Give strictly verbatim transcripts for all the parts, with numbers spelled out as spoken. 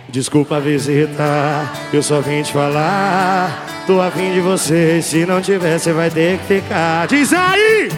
Desculpa a visita, eu só vim te falar. Tô afim de você, se não tiver cê vai ter que ficar. Diz aí!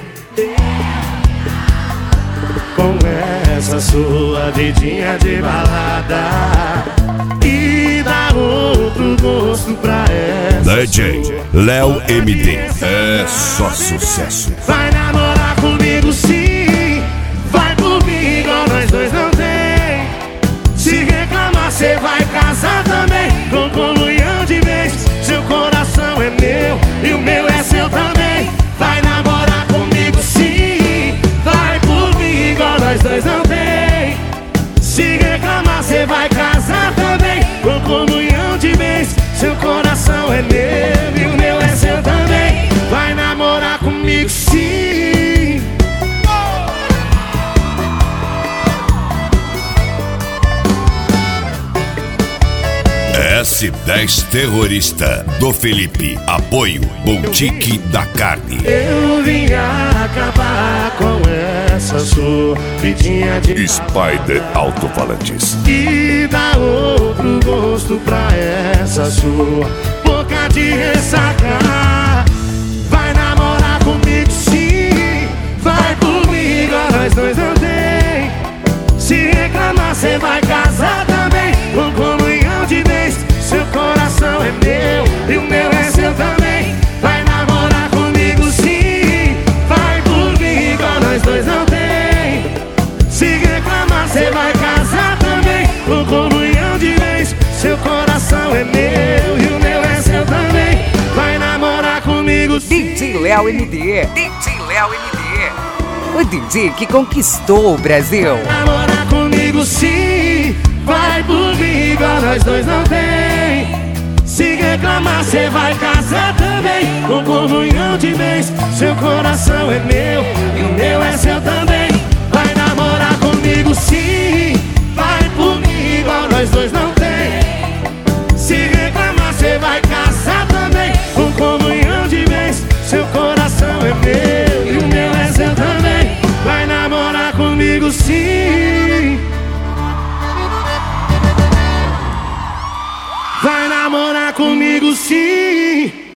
Com essa sua vidinha de balada e dá outro gosto pra essa D J Léo M D, é só sucesso. Vai namorar comigo sim, vai por mim igual nós dois não tem. Se reclamar cê vai casar também, com comunhão de vez. Seu coração é meu e o meu é seu também. Vai namorar comigo sim, vai por mim igual nós dois não tem. Se reclamar cê vai casar também, com comunhão de vez. Seu coração é meu e o meu é seu também. Vai namorar comigo sim. S dez Terrorista do Felipe, apoio Boutique da Carne. Eu vim acabar com essa sua vidinha de Spider Alto-Falantes e dar outro gosto pra essa sua boca de ressaca. Vai namorar comigo sim, vai comigo, nós dois não tem. Se reclamar cê vai casar também, com comunhão de vez. Seu coração é meu e o meu é seu também. Vai namorar comigo sim, vai por mim igual nós dois não tem. Se reclamar cê vai casar também, com comunhão de vez. Seu coração é meu e o meu é seu também. Vai namorar comigo sim. D J Léo M D, D J Léo M D, o D J que conquistou o Brasil. Vai namorar comigo sim, vai por mim igual nós dois não tem. Se reclamar cê vai casar também, com comunhão de vez. Seu coração é meu e o meu é seu também. Vai namorar comigo sim, vai por mim igual nós dois não tem. Se reclamar cê vai casar também, com comunhão de vez. Seu coração é meu e o meu é seu também. Vai namorar comigo sim. Vai namorar comigo sim.